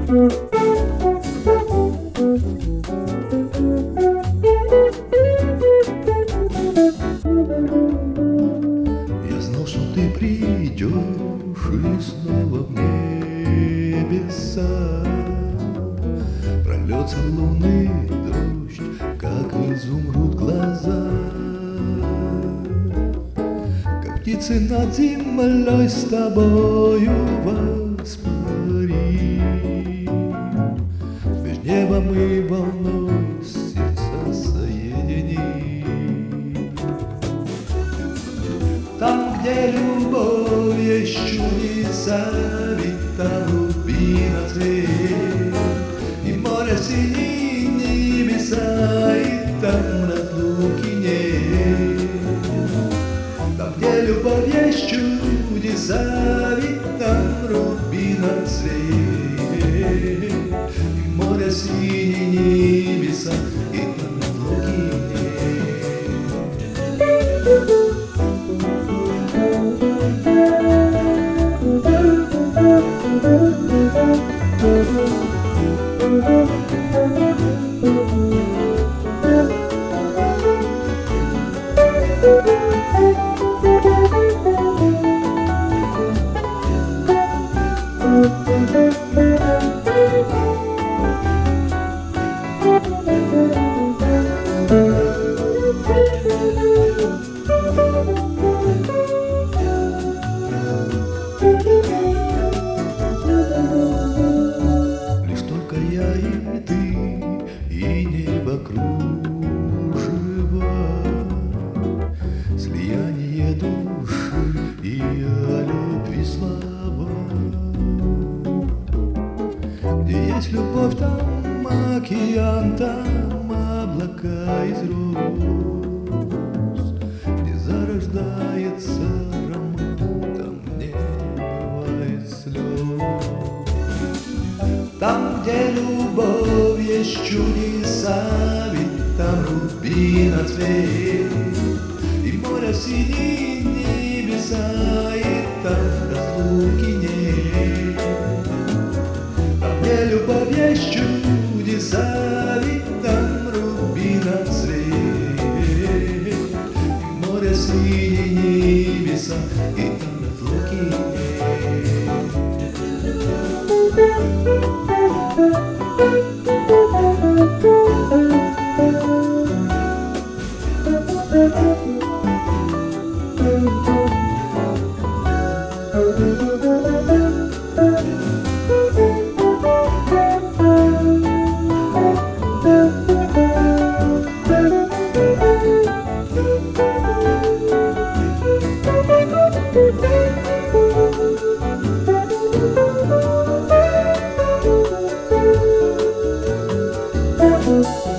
Я знал, что ты придешь и снова в небеса прольется лунный дождь, как изумруд глаза, как птицы над землей с тобою воспарим. Между небом и волной сердца соединим. Там, где любовь есть чудеса, ведь там рубина цвет, и море синие небеса, и там разлуки нет. Там, где любовь есть чудеса, ведь там рубина цвет, и море синие небеса, и там разлуки нет. Лишь только я и ты, и небо кружево, слияние души и о любви слава. Где есть любовь, там океан, там облака из роз, где зарождается роман, там не бывает слез. Там, где любовь есть чудеса, ведь там рубина цвет, и море синие небеса, и там разлуки нет. Там, где любовь есть чудеса, ведь там рубина цвет, и море синие небеса, и там разлуки нет. Thank you.